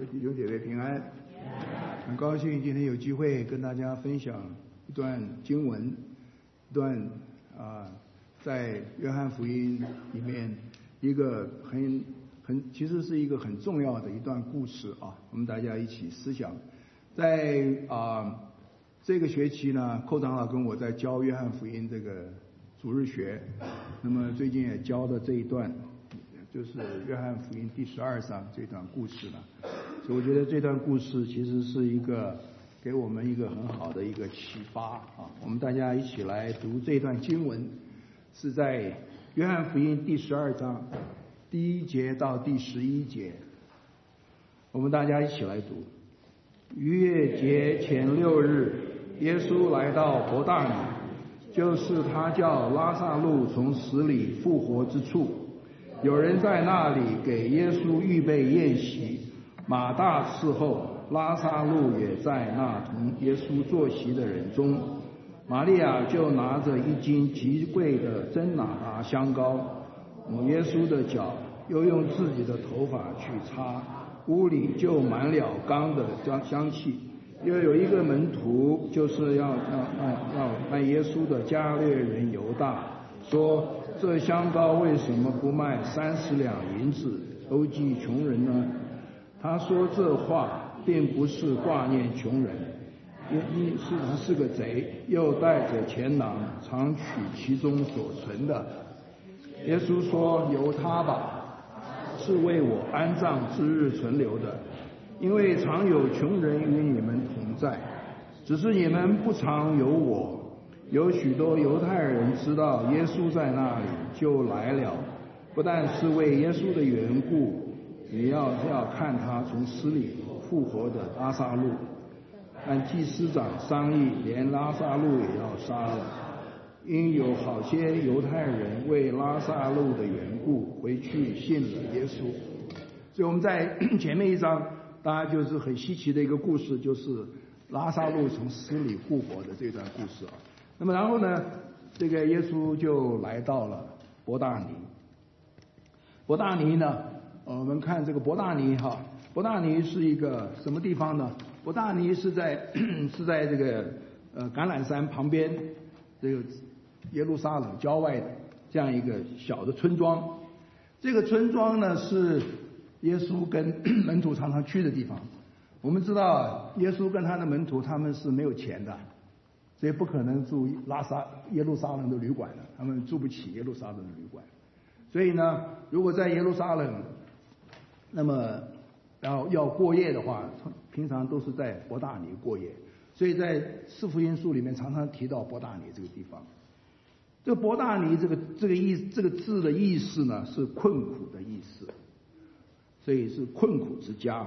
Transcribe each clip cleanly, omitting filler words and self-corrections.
各位弟兄姐妹平安，很高兴今天有机会跟大家分享一段经文，一段在约翰福音里面一个其实是一个很重要的一段故事啊，我们大家一起思想。在这个学期呢，寇长老跟我在教约翰福音这个主日学，那么最近也教的这一段。就是约翰福音第12章这段故事了，所以我觉得这段故事其实是一个给我们一个很好的一个启发啊。我们大家一起来读这段经文，是在约翰福音第12章第1节到第11节，我们大家一起来读。逾越节前6日，耶稣来到伯大尼，就是他叫拉撒路从死里复活之处。有人在那里给耶稣预备宴席，马大伺候，拉撒路也在那同耶稣坐席的人中。玛利亚就拿着1斤极贵的真哪达香膏，抹耶稣的脚，又用自己的头发去擦，屋里就满了缸的香气。又有一个门徒，就是要卖耶稣的加略人犹大，说这香膏为什么不卖30两银子周济穷人呢？他说这话并不是挂念穷人，因是他是个贼，又带着钱囊，常取其中所存的。耶稣说：由他吧，是为我安葬之日存留的，因为常有穷人与你们同在，只是你们不常有我。有许多犹太人知道耶稣在那里，就来了，不但是为耶稣的缘故，也要看他从死里复活的拉撒路。但祭司长商议，连拉撒路也要杀了，因有好些犹太人为拉撒路的缘故回去信了耶稣。所以我们在前面一章，大家就是很稀奇的一个故事，就是拉撒路从死里复活的这段故事啊。那么然后呢，这个耶稣就来到了伯大尼。伯大尼呢，我们看这个伯大尼哈，伯大尼是一个什么地方呢？伯大尼是在这个橄榄山旁边，这个耶路撒冷郊外的这样一个小的村庄。这个村庄呢是耶稣跟门徒常常去的地方。我们知道耶稣跟他的门徒他们是没有钱的，所以不可能住耶路撒冷的旅馆的，他们住不起耶路撒冷的旅馆。所以呢，如果在耶路撒冷，那么要过夜的话，平常都是在伯大尼过夜。所以在四福音书里面常常提到伯大尼这个地方。这个伯大尼这个字的意思呢，是困苦的意思，所以是困苦之家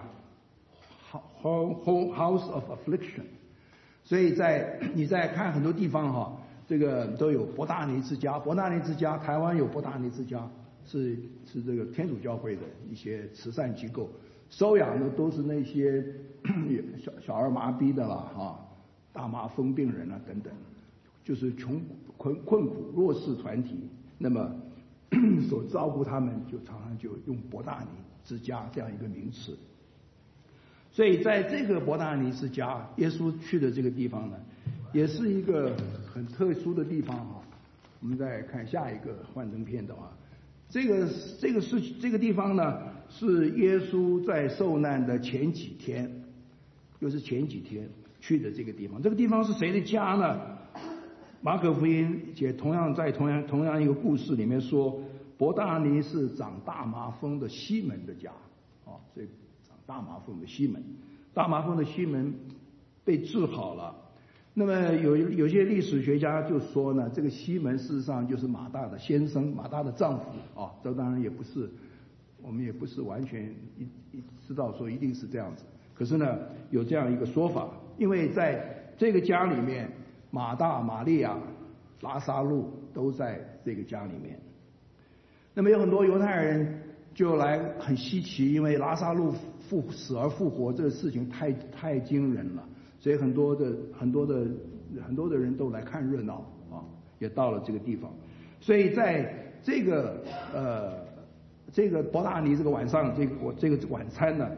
，house of affliction。所以你在看很多地方哈，这个都有伯大尼之家。伯大尼之家，台湾有伯大尼之家，是这个天主教会的一些慈善机构，收养的都是那些小儿麻痹的啦哈，大麻风病人啊等等，就是困苦弱势团体。那么所照顾他们，就常常就用伯大尼之家这样一个名词。所以在这个伯大尼之家，耶稣去的这个地方呢，也是一个很特殊的地方哈。我们再看下一个幻灯片的话，这个地方呢，是耶稣在受难的前几天，就是前几天去的这个地方。这个地方是谁的家呢？马可福音也同样一个故事里面说，伯大尼是长大麻风的西门的家啊，所以大麻风的西门，大麻风的西门被治好了。那么有些历史学家就说呢，这个西门事实上就是马大的先生，马大的丈夫啊。这当然也不是，我们也不是完全知道说一定是这样子。可是呢，有这样一个说法，因为在这个家里面，马大、玛利亚、拉撒路都在这个家里面。那么有很多犹太人就来很稀奇，因为拉撒路死而复活这个事情太惊人了，所以很多的人都来看热闹啊，也到了这个地方。所以在这个伯大尼这个晚上，这个晚餐呢，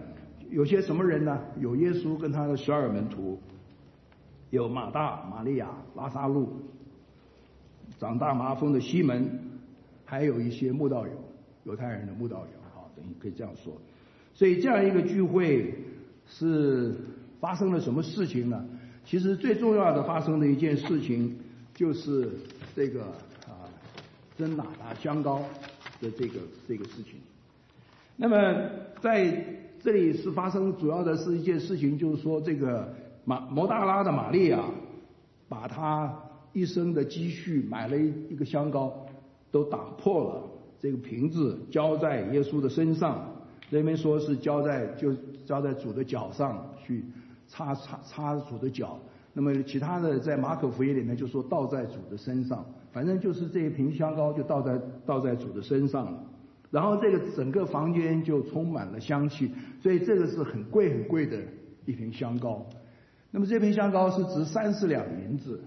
有些什么人呢？有耶稣跟他的12门徒，有马大、玛利亚、拉撒路、长大麻风的西门，还有一些慕道友，犹太人的慕道友，等于可以这样说。所以这样一个聚会是发生了什么事情呢？其实最重要的发生的一件事情就是这个真哪噠香膏的这个事情。那么在这里是发生主要的是一件事情，就是说这个摩大拉的玛利亚把她一生的积蓄买了一个香膏，都打破了这个瓶子，浇在耶稣的身上。这边说是浇在主的脚上去擦主的脚。那么其他的在马可福音里面就说倒在主的身上，反正就是这一瓶香膏就倒在主的身上了。然后这个整个房间就充满了香气，所以这个是很贵很贵的一瓶香膏。那么这瓶香膏是值30两银子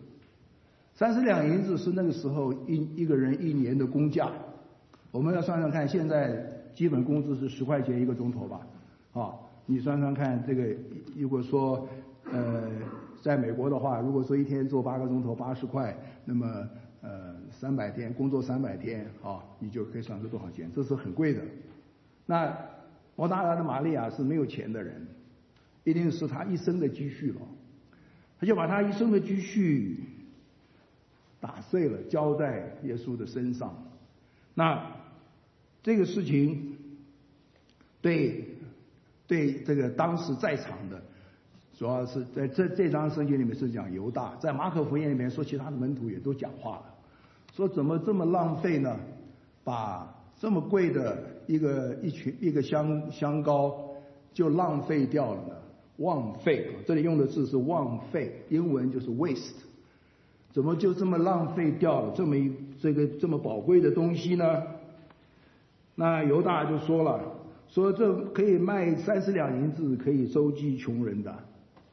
，30两银子是那个时候一个人1年的工价。我们要算算看，现在基本工资是10块钱1个钟头吧，你算算看，这个如果说在美国的话，如果说一天做8个钟头80块，那么300天工作300天你就可以算出多少钱，这是很贵的。那摩大拉的玛利亚是没有钱的人，一定是他一生的积蓄了，他就把他一生的积蓄打碎了，浇在耶稣的身上。那这个事情对这个当时在场的，主要是在这章圣经里面是讲犹大，在马可福音里面说其他的门徒也都讲话了，说怎么这么浪费呢？把这么贵的一个香膏就浪费掉了呢？枉费，这里用的字是枉费，英文就是 waste， 怎么就这么浪费掉了这么宝贵的东西呢？那犹大就说了，说这可以卖30两银子，可以周济穷人的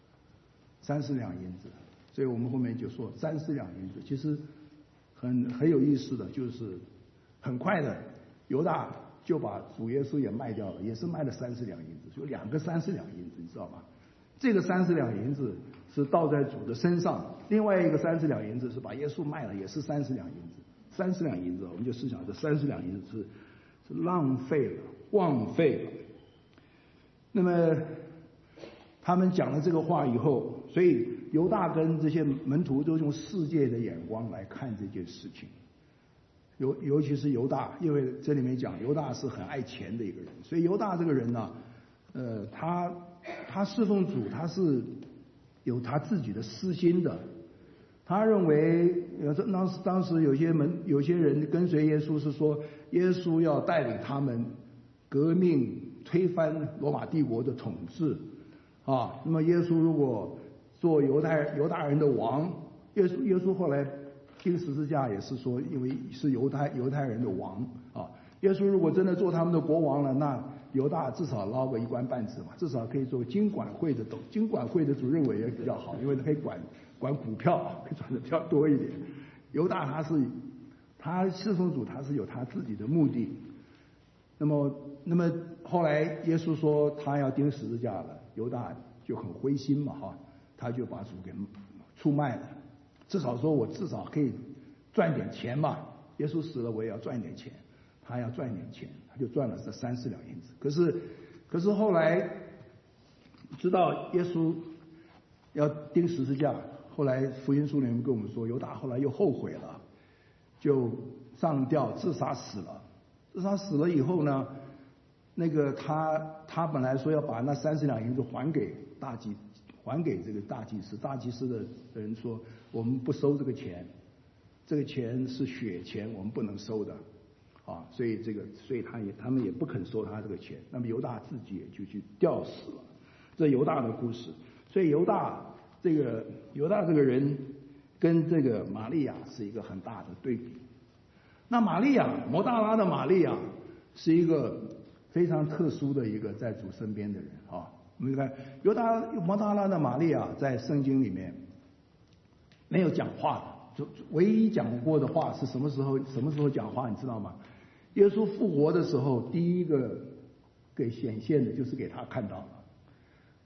，30两银子。所以我们后面就说30两银子，其实很有意思的，就是很快的，犹大就把主耶稣也卖掉了，也是卖了30两银子，就2个30两银子，你知道吗？这个30两银子是倒在主的身上，另外一个30两银子是把耶稣卖了，也是30两银子。30两银子，我们就试想这30两银子是浪费了，枉费了。那么他们讲了这个话以后，所以犹大跟这些门徒都用世界的眼光来看这件事情。尤其是犹大，因为这里面讲犹大是很爱钱的一个人，所以犹大这个人呢，他侍奉主，他是有他自己的私心的。他认为当时有些人跟随耶稣是说，耶稣要带领他们革命推翻罗马帝国的统治那么耶稣如果做犹大人的王，耶稣后来钉十字架也是说，因为是犹太人的王耶稣如果真的做他们的国王了，那犹大至少捞个1官半职嘛，至少可以做经管会的主任委员比较好，因为他可以管股票，可以赚的比较多一点。犹大他侍奉主，他是有他自己的目的。那么后来耶稣说他要钉十字架了，犹大就很灰心嘛他就把主给出卖了。至少说我至少可以赚点钱嘛，耶稣死了我也要赚点钱，他要赚点钱，他就赚了这30两银子。可是后来知道耶稣要钉十字架，后来福音书里面跟我们说，犹大后来又后悔了，就上吊自杀死了。自杀死了以后呢，那个他本来说要把那30两银子还给这个大祭司，大祭司的人说我们不收这个钱，这个钱是血钱，我们不能收的所以他们也不肯收他这个钱。那么犹大自己也就去吊死了。这犹大的故事。所以犹大这个人跟这个玛利亚是一个很大的对比。那摩大拉的玛利亚是一个非常特殊的一个在主身边的人我们看摩大拉的玛利亚在圣经里面没有讲话的，就唯一讲过的话是什么时候讲话你知道吗？耶稣复活的时候，第一个给显现的就是给他看到了，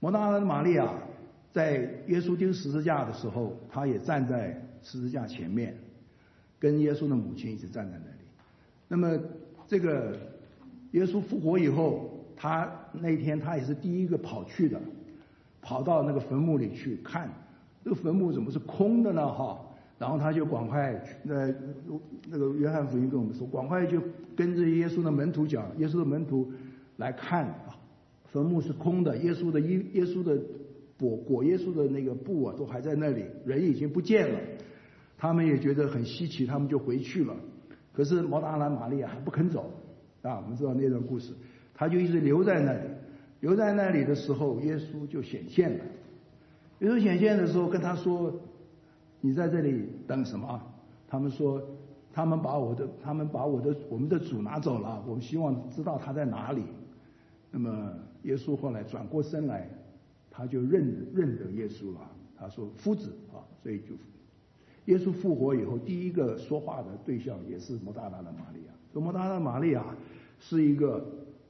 摩大拉的玛利亚在耶稣钉十字架的时候，她也站在十字架前面，跟耶稣的母亲一直站在那里。那么这个耶稣复活以后，他那天他也是第一个跑去的，跑到那个坟墓里去看，这个坟墓怎么是空的呢？然后他就赶快，那个约翰福音跟我们说，赶快就跟着耶稣的门徒讲，耶稣的门徒来看坟墓是空的，耶稣的裹耶稣的那个布都还在那里，人已经不见了。他们也觉得很稀奇，他们就回去了。可是摩大拉玛利亚还不肯走我们知道那段故事，他就一直留在那里。留在那里的时候，耶稣就显现了。耶稣显现的时候跟他说：“你在这里等什么？”他们说：“我们的主拿走了，我们希望知道他在哪里。”那么耶稣后来转过身来，他就认得耶稣了。他说：“夫子所以就耶稣复活以后，第一个说话的对象也是摩大拉的玛利亚。摩大拉的玛利亚是一个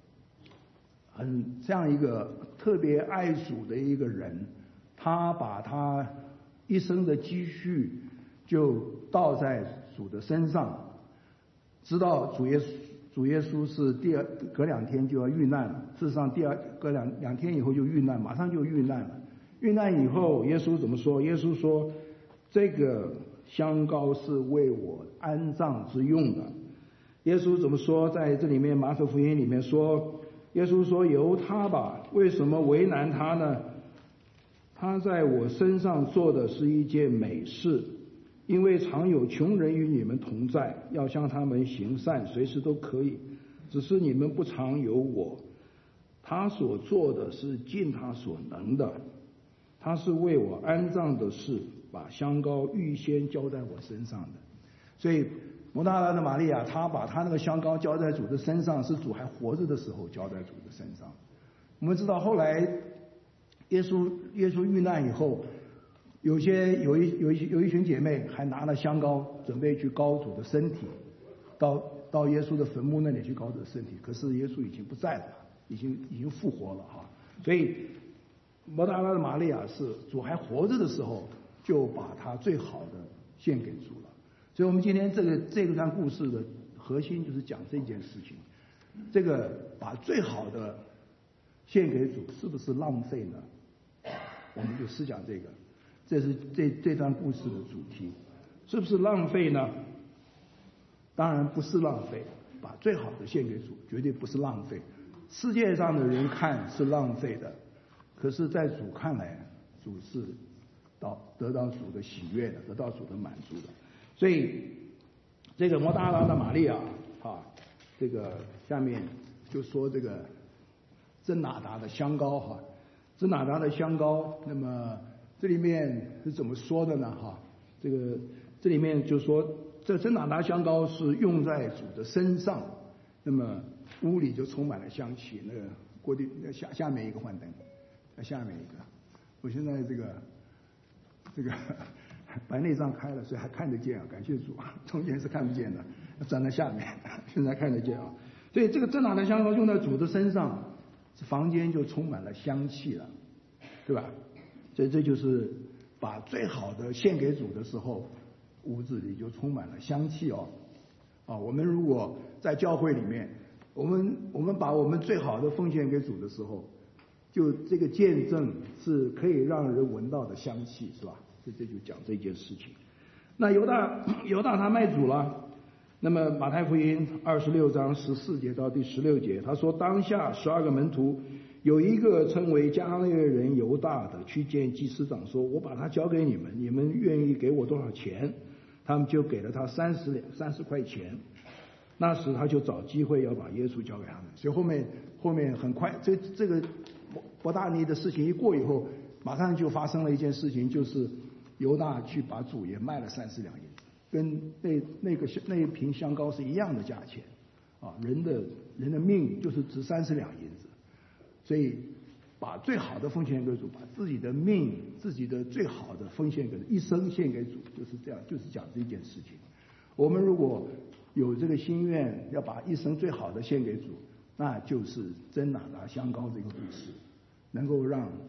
像一个特别爱主的一个人，他把他一生的积蓄就倒在主的身上，知道主耶稣是隔2天就要遇难，事实上隔两天以后就遇难，马上就遇难了。遇难以后，耶稣怎么说？耶稣说：“这个香膏是为我安葬之用的。”耶稣怎么说？在这里面马可福音里面说，耶稣说：“由他吧，为什么为难他呢？他在我身上做的是一件美事，因为常有穷人与你们同在，要向他们行善，随时都可以，只是你们不常有我。他所做的是尽他所能的，他是为我安葬的事，把香膏预先浇在我身上的。”所以摩大拉的玛利亚，她把她那个香膏浇在主的身上，是主还活着的时候浇在主的身上。我们知道后来耶稣遇难以后，有一群姐妹还拿了香膏准备去膏主的身体，到耶稣的坟墓那里去膏主的身体。可是耶稣已经不在了，已经复活了所以摩大拉的玛利亚是主还活着的时候就把他最好的献给主了。所以我们今天这段故事的核心就是讲这件事情，这个把最好的献给主是不是浪费呢？我们就思讲这个，这是这段故事的主题，是不是浪费呢？当然不是浪费，把最好的献给主绝对不是浪费。世界上的人看是浪费的，可是在主看来，主是得到主的喜悦的，得到主的满足的。所以这个摩大拉的玛利亚这个下面就说这个真哪达的香膏真哪达的香膏，那么这里面是怎么说的呢？这里面就说这真哪达香膏是用在主的身上，那么屋里就充满了香气。那个锅底下面一个幻灯，下面一个，我现在这个白内障开了，所以还看得见感谢主中间是看不见的，站在下面，现在看得见所以这个真哪达香膏用在主的身上，房间就充满了香气了，对吧？所以这就是把最好的献给主的时候，屋子里就充满了香气我们如果在教会里面，我们把我们最好的奉献给主的时候，就这个见证是可以让人闻到的香气，是吧？这就讲这件事情。那犹大他卖主了。那么马太福音26章14节到第16节，他说：“当下12个门徒有一个称为加略人犹大的，去见祭司长说：我把他交给你们，你们愿意给我多少钱？他们就给了他30块钱。那时他就找机会要把耶稣交给他们。所以后面很快，这个伯大尼的事情一过以后，马上就发生了一件事情，就是犹大去把主也卖了30两银子，跟那一瓶香膏是一样的价钱人的命就是值30两银子，所以把最好的奉献给主，把自己的命、自己的最好的奉献给主，一生献给主，就是这样，就是讲这件事情。我们如果有这个心愿，要把一生最好的献给主，那就是真哪达香膏这个故事，能够让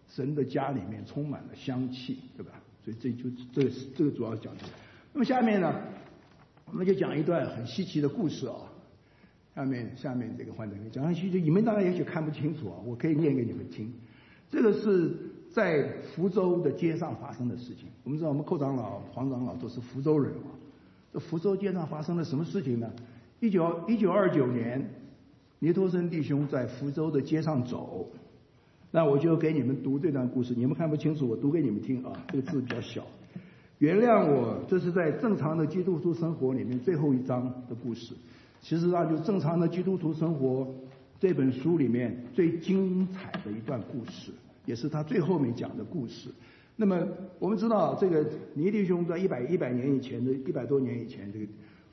神的家里面充满了香气，对吧？所以这个主要讲的。那么下面呢，我们就讲一段很稀奇的故事啊。下面这个幻灯片讲很稀奇，你们当然也许看不清楚啊，我可以念给你们听。这个是在福州的街上发生的事情。我们知道我们寇长老、黄长老都是福州人啊。这福州街上发生了什么事情呢？1929年，尼托生弟兄在福州的街上走。那我就给你们读这段故事，你们看不清楚，我读给你们听啊。这个字比较小，原谅我，这是在正常的基督徒生活里面最后一章的故事。其实上，就正常的基督徒生活这本书里面最精彩的一段故事，也是他最后面讲的故事。那么我们知道，这个尼弟兄在100年以前的100多年以前，这个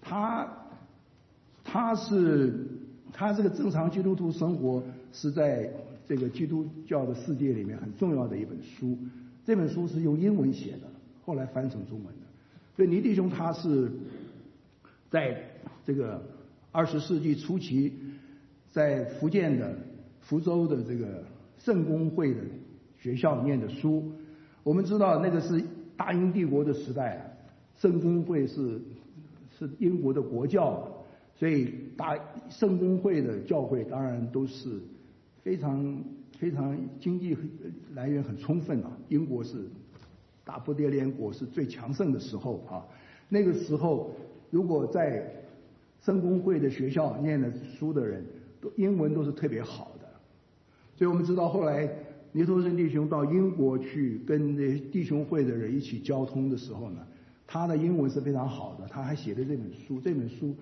他这个正常基督徒生活是在这个基督教的世界里面很重要的一本书。这本书是用英文写的，后来翻成中文的。所以尼弟兄他是在这个20世纪初期，在福建的福州的这个圣公会的学校念的书。我们知道那个是大英帝国的时代，圣公会是英国的国教，所以圣公会的教会当然都是非常经济来源很充分啊。英国是大不列颠国是最强盛的时候啊。那个时候如果在圣公会的学校念的书的人，英文都是特别好的。所以我们知道后来尼托生弟兄到英国去跟那弟兄会的人一起交通的时候呢，他的英文是非常好的，他还写了这本书。这本书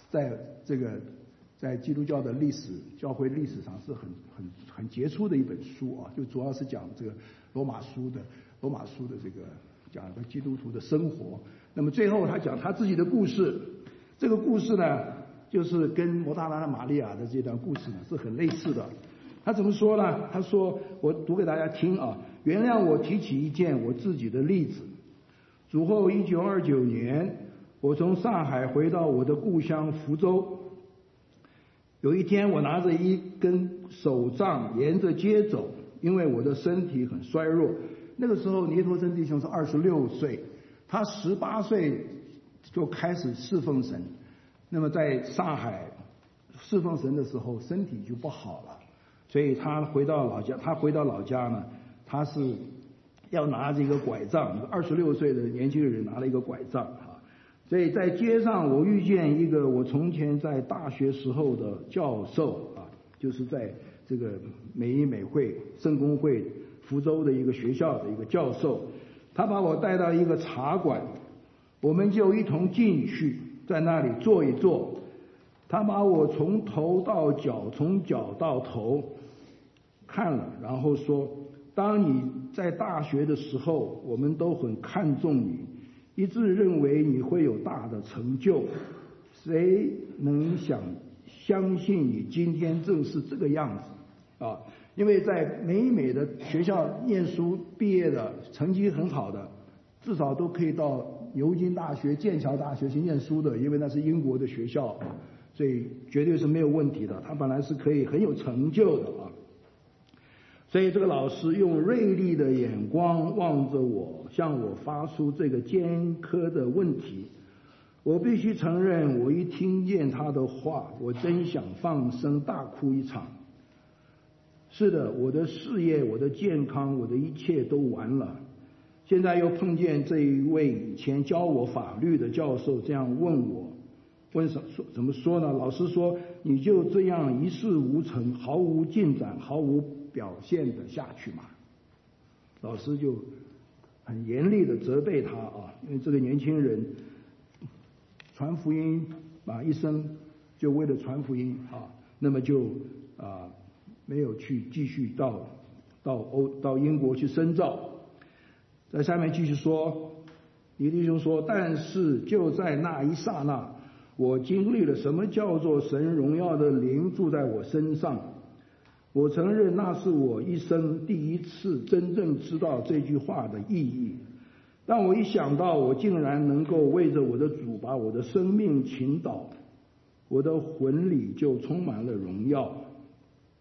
在基督教的教会历史上是很杰出的一本书啊，就主要是讲这个罗马书的这个讲的基督徒的生活。那么最后他讲他自己的故事，这个故事呢，就是跟摩大拉的玛利亚的这段故事呢是很类似的。他怎么说呢？他说，我读给大家听啊。原谅我提起一件我自己的例子。主后1929年，我从上海回到我的故乡福州。有一天，我拿着一根手杖沿着街走，因为我的身体很衰弱。那个时候，尼托生弟兄是26岁，他18岁就开始侍奉神。那么在上海侍奉神的时候，身体就不好了。所以他回到老家呢，他是要拿着一个拐杖，一个26岁的年轻人拿了一个拐杖啊。所以在街上我遇见一个我从前在大学时候的教授啊，就是在这个美医美会圣公会福州的一个学校的一个教授，他把我带到一个茶馆，我们就一同进去，在那里坐一坐。他把我从头到脚，从脚到头看了，然后说，当你在大学的时候，我们都很看重你，一致认为你会有大的成就，谁能相信你今天正是这个样子啊？因为在美的学校念书毕业的，成绩很好的，至少都可以到牛津大学、剑桥大学去念书的，因为那是英国的学校，所以绝对是没有问题的。他本来是可以很有成就的啊。所以这个老师用锐利的眼光望着我，向我发出这个尖刻的问题。我必须承认，我一听见他的话，我真想放声大哭一场。是的，我的事业、我的健康、我的一切都完了。现在又碰见这一位以前教我法律的教授这样问我，怎么说呢？老师说，你就这样一事无成，毫无进展，毫无表现的下去嘛。老师就很严厉的责备他啊，因为这个年轻人传福音啊，一生就为了传福音啊，那么就没有去继续到英国去深造。在下面继续说，尼弟兄说，但是就在那一刹那，我经历了什么叫做神荣耀的灵住在我身上。我承认那是我一生第一次真正知道这句话的意义。但我一想到我竟然能够为着我的主把我的生命倾倒，我的魂里就充满了荣耀。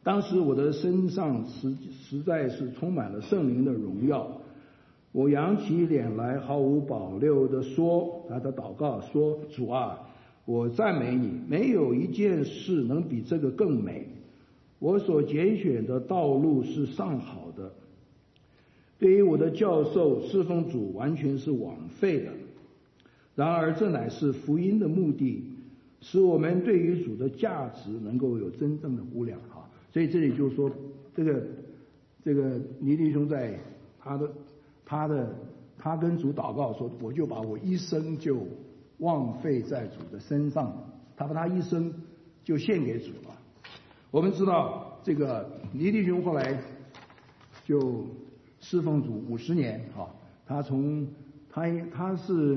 当时我的身上实在是充满了圣灵的荣耀，我扬起脸来，毫无保留地说，他的祷告说：主啊，我赞美你，没有一件事能比这个更美。我所拣选的道路是上好的，对于我的教授侍奉主完全是枉费的。然而这乃是福音的目的，使我们对于主的价值能够有真正的估量啊。所以这里就说，这个尼弟兄在他跟主祷告说，我就把我一生就枉费在主的身上，他把他一生就献给主了。我们知道这个尼弟兄后来就侍奉主50年啊，他是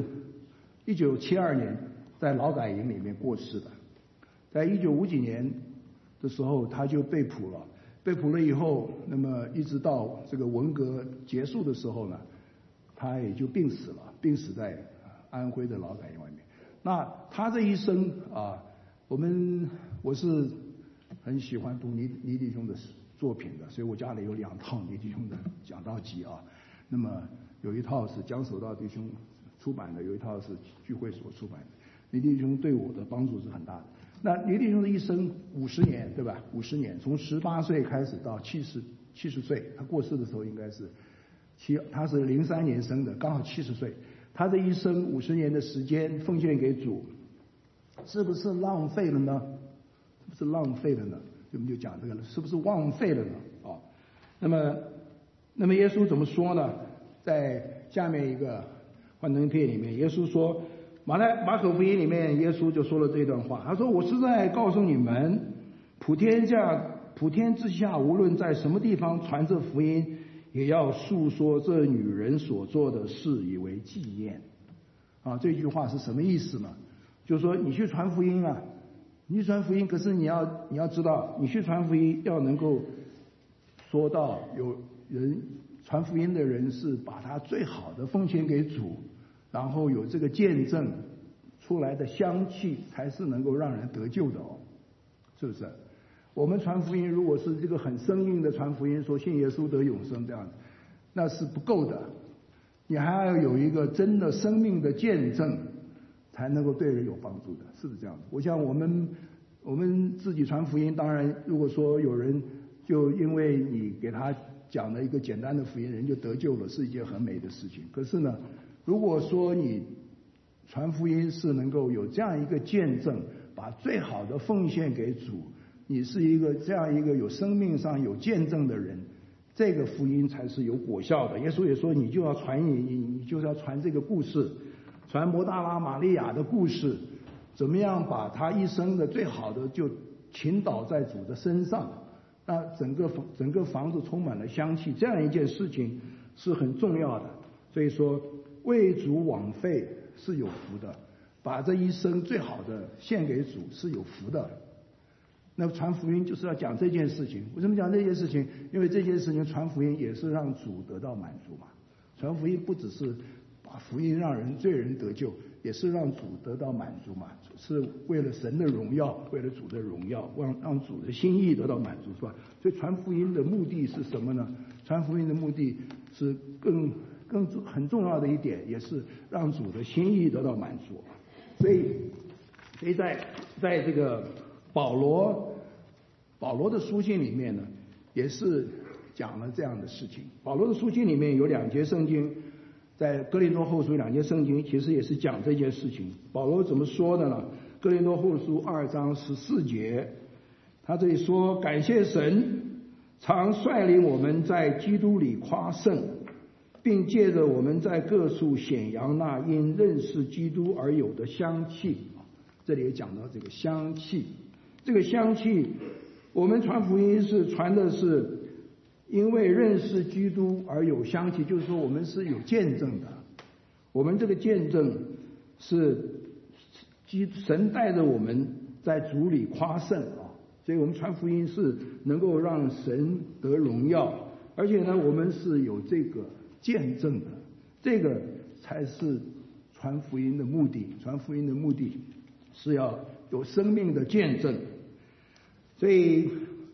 1972年在劳改营里面过世的，在1950几年的时候他就被捕了，被捕了以后，那么一直到这个文革结束的时候呢，他也就病死了，病死在安徽的劳改营外面。那他这一生啊，我是很喜欢读倪弟兄的作品的，所以我家里有2套倪弟兄的讲道集啊。那么有一套是江守道弟兄出版的，有一套是聚会所出版的。倪弟兄对我的帮助是很大的。那倪弟兄的一生50年，对吧？50年，从18岁开始到70岁，他过世的时候应该是他是03年生的，刚好70岁。他这一生50年的时间奉献给主，是不是浪费了呢？是不是浪费了呢？我们就讲这个了，是不是枉费了呢？啊，那么耶稣怎么说呢？在下面一个幻灯片里面，耶稣说，马可福音里面，耶稣就说了这段话，他说：“我是在告诉你们，普天之下，无论在什么地方传这福音，也要述说这女人所做的事，以为纪念。”啊，这句话是什么意思呢？就是说你去传福音啊，你去传福音，可是你要知道，你去传福音要能够说到有人传福音的人是把他最好的奉献给主，然后有这个见证出来的香气，才是能够让人得救的哦，是不是？我们传福音如果是这个很生硬的传福音，说信耶稣得永生这样的，那是不够的，你还要有一个真的生命的见证，才能够对人有帮助的，是不是这样的？我想我们自己传福音，当然如果说有人就因为你给他讲了一个简单的福音，人就得救了，是一件很美的事情。可是呢，如果说你传福音是能够有这样一个见证，把最好的奉献给主，你是这样一个有生命上有见证的人，这个福音才是有果效的。耶稣也说，你就要传你就是要传这个故事，传摩大拉玛利亚的故事，怎么样把他一生的最好的就倾倒在主的身上，那整个房子充满了香气，这样一件事情是很重要的。所以说为主枉费是有福的，把这一生最好的献给主是有福的。那传福音就是要讲这件事情。为什么讲这件事情？因为这件事情传福音也是让主得到满足嘛。传福音不只是把福音让罪人得救，也是让主得到满足嘛，是为了神的荣耀，为了主的荣耀，让主的心意得到满足，是吧？所以传福音的目的是什么呢？传福音的目的是更很重要的一点，也是让主的心意得到满足。所以在这个保罗的书信里面呢，也是讲了这样的事情。保罗的书信里面有2节圣经，在哥林多后书2节圣经其实也是讲这件事情。保罗怎么说的呢？哥林多后书2章14节，他这里说：感谢神，常率领我们在基督里夸胜，并借着我们在各处显扬那因认识基督而有的香气。这里也讲到这个香气，这个香气，我们传福音是传的是因为认识基督而有香气，就是说我们是有见证的，我们这个见证是神带着我们在主里夸胜啊，所以我们传福音是能够让神得荣耀，而且呢我们是有这个见证的，这个才是传福音的目的。传福音的目的是要有生命的见证。所以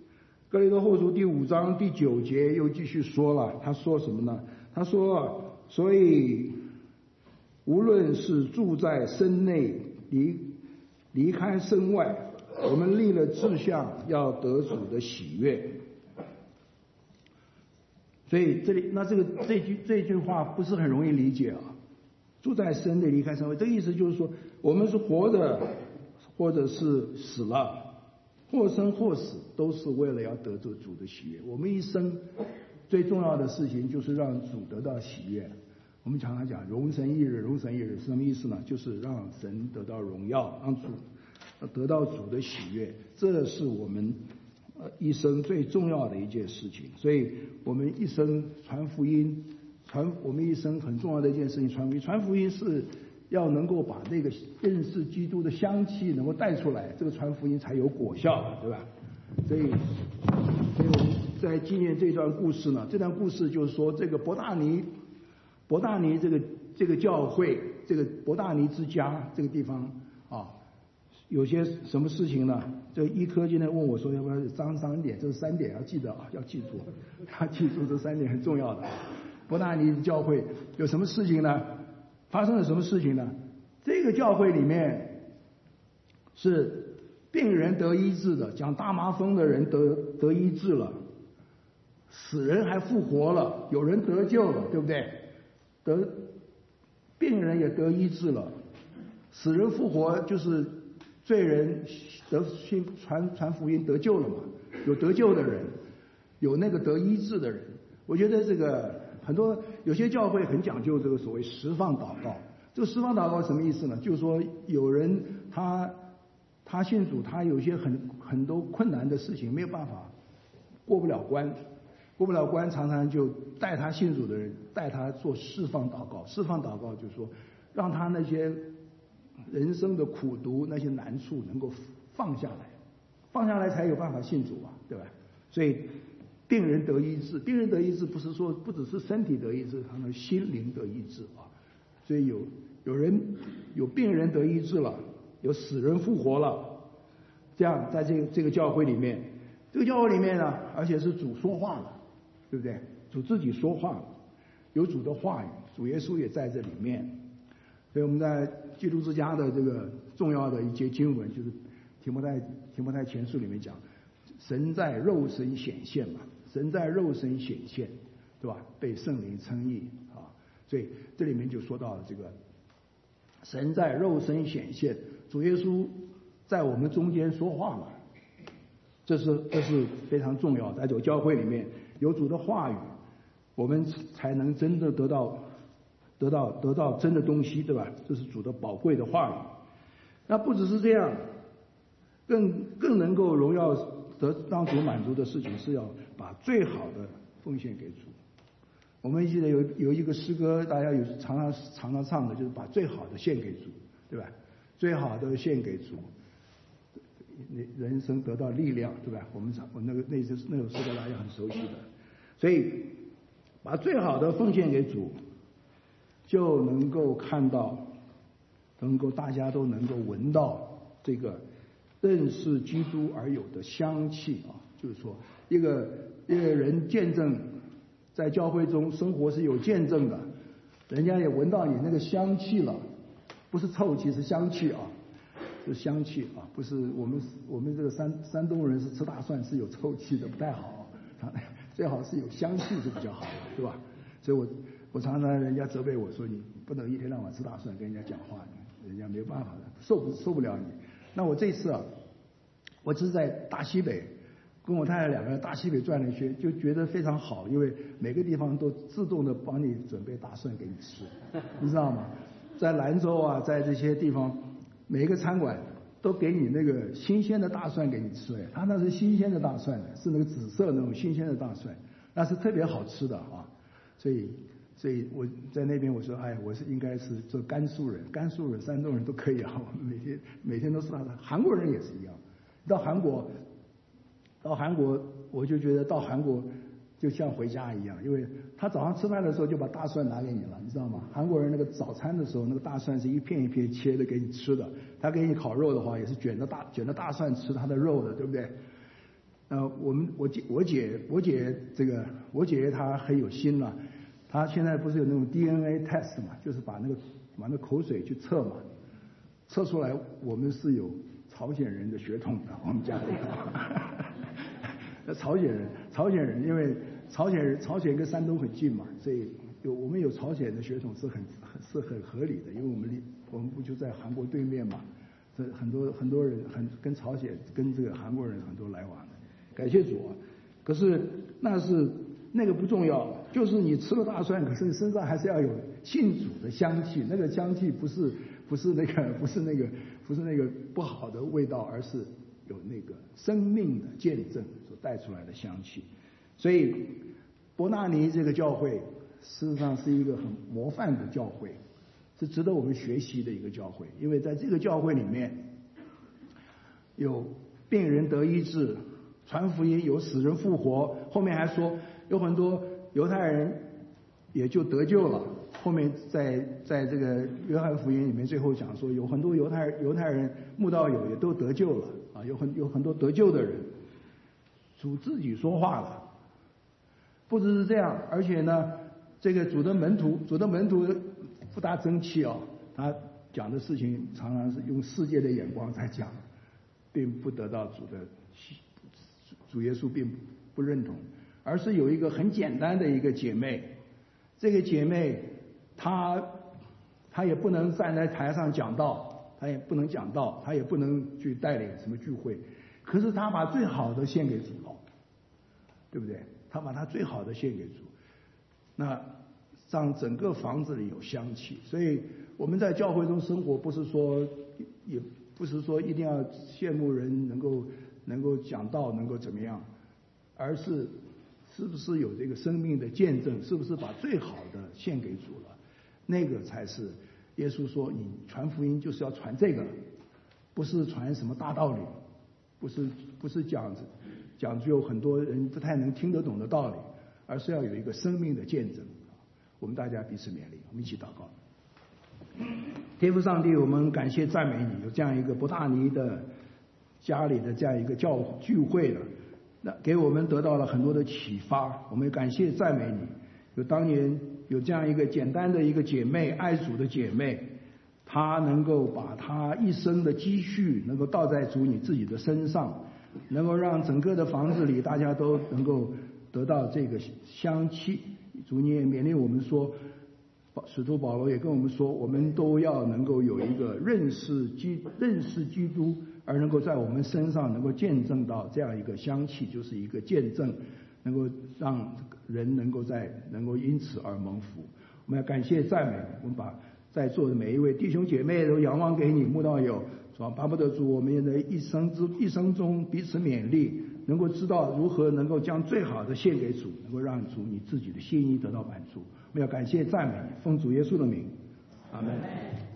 哥林多后书第5章第9节又继续说了，他说什么呢？他说，所以无论是住在身内，离开身外，我们立了志向，要得主的喜悦。所以这句话不是很容易理解啊。住在身内，离开身外，这个意思就是说，我们是活着，或者是死了，或生或死，都是为了要得着主的喜悦。我们一生最重要的事情就是让主得到喜悦。我们常常讲荣神一日，荣神一日是什么意思呢？就是让神得到荣耀，让主得到主的喜悦，这是我们一生最重要的一件事情。所以我们一生传福音，我们一生很重要的一件事情，传福音是要能够把那个认识基督的香气能够带出来，这个传福音才有果效，对吧？所以我们在纪念这段故事呢，这段故事就是说，这个伯大尼这个教会，这个伯大尼之家这个地方啊，有些什么事情呢？这医科今天问我说，要不要张3点？这是3点，要记得啊，要记住，要记住这3点很重要的。伯大尼教会有什么事情呢？发生了什么事情呢？这个教会里面是病人得医治的，讲大麻风的人得医治了，死人还复活了，有人得救了，对不对？病人也得医治了，死人复活，就是罪人传福音得救了嘛，有得救的人，有那个得医治的人。我觉得这个有些教会很讲究这个所谓释放祷告。这个释放祷告什么意思呢？就是说有人他信主，他有些很多困难的事情没有办法过不了关，常常就带他信主的人带他做释放祷告。释放祷告就是说让他那些人生的苦毒、那些难处能够放下来才有办法信主啊，对吧？所以病人得医治不是说不只是身体得医治，他们心灵得医治啊。所以有病人得医治了，有死人复活了，这样在这个教会里面，呢，而且是主说话了，对不对？主自己说话了，有主的话语，主耶稣也在这里面。所以我们在基督之家的这个重要的一节经文，就是提摩太前书里面讲，神在肉身显现嘛，神在肉身显现，对吧？被圣灵称义啊，所以这里面就说到了这个神在肉身显现，主耶稣在我们中间说话嘛，这是非常重要的。在这个教会里面有主的话语，我们才能真的得到真的东西，对吧？这是主的宝贵的话语。那不只是这样，更能够荣耀让主满足的事情，是要把最好的奉献给主。我们记得有一个诗歌，大家有常常唱的，就是把最好的献给主，对吧？最好的献给主，人生得到力量，对吧？我那首诗歌大家很熟悉的。所以把最好的奉献给主，就能够看到，大家都能够闻到这个认识基督而有的香气啊，就是说一个人见证在教会中生活是有见证的，人家也闻到你那个香气了，不是臭气，是香气啊，是香气啊，不是我们这个山东人是吃大蒜是有臭气的，不太好，最好是有香气是比较好的，对吧？所以我常常人家责备我说，你不能一天到晚吃大蒜跟人家讲话，人家没有办法的，受不了你。那我这次我只是在大西北跟我太太2个人大西北转了一圈，就觉得非常好，因为每个地方都自动的帮你准备大蒜给你吃，你知道吗？在兰州啊，在这些地方，每一个餐馆都给你那个新鲜的大蒜给你吃，他那是新鲜的大蒜，是那个紫色那种新鲜的大蒜，那是特别好吃的啊。所以我在那边我说，我是应该是做甘肃人、山东人都可以啊，我们每天都是韩国人也是一样。到韩国，我就觉得到韩国就像回家一样，因为他早上吃饭的时候就把大蒜拿给你了，你知道吗？韩国人那个早餐的时候，那个大蒜是一片一片切的给你吃的，他给你烤肉的话也是卷着大蒜吃他的肉的，对不对？ 我姐她很有心了，她现在不是有那种 DNA test 嘛，就是把那口水去测嘛，测出来我们是有朝鲜人的血统的，我们家里。朝鲜人，因为朝鲜跟山东很近嘛，所以我们有朝鲜的血统是很合理的，因为我们不就在韩国对面嘛，这很多人跟朝鲜跟这个韩国人很多来往的，感谢主啊。可是那个不重要，就是你吃了大蒜，可是你身上还是要有信主的香气，那个香气不是那个不好的味道，而是有那个生命的见证所带出来的香气。所以伯纳尼这个教会事实上是一个很模范的教会，是值得我们学习的一个教会。因为在这个教会里面，有病人得医治，传福音，有死人复活，后面还说有很多犹太人也就得救了。后面在这个约翰福音里面最后讲说，有很多犹太人慕道友也都得救了啊，有很多得救的人，主自己说话了。不只是这样，而且呢，这个主的门徒不大争气哦，他讲的事情常常是用世界的眼光在讲，并不得到主耶稣并不认同，而是有一个很简单的一个姐妹，这个姐妹她也不能站在台上讲道，她也不能讲道，她也不能去带领什么聚会，可是她把最好的献给主了，对不对？她把她最好的献给主，那让整个房子里有香气。所以我们在教会中生活，也不是说一定要羡慕人能够讲道，能够怎么样，而是不是有这个生命的见证，是不是把最好的献给主了，那个才是耶稣说你传福音就是要传这个，不是传什么大道理，不是讲具有很多人不太能听得懂的道理，而是要有一个生命的见证。我们大家彼此勉励，我们一起祷告。天父上帝，我们感谢赞美你，有这样一个伯大尼的家里的这样一个聚会了，那给我们得到了很多的启发。我们感谢赞美你，有当年有这样一个简单的一个姐妹，爱主的姐妹，她能够把她一生的积蓄能够倒在主你自己的身上，能够让整个的房子里大家都能够得到这个香气。主你也勉励我们说，使徒保罗也跟我们说，我们都要能够有一个认识基督，而能够在我们身上能够见证到这样一个香气，就是一个见证，能够让人能够因此而蒙福。我们要感谢赞美，我们把在座的每一位弟兄姐妹都仰望给你，慕道友，巴不得主我们的一生中彼此勉励，能够知道如何能够将最好的献给主，能够让主你自己的心意得到满足。我们要感谢赞美，奉主耶稣的名，阿门。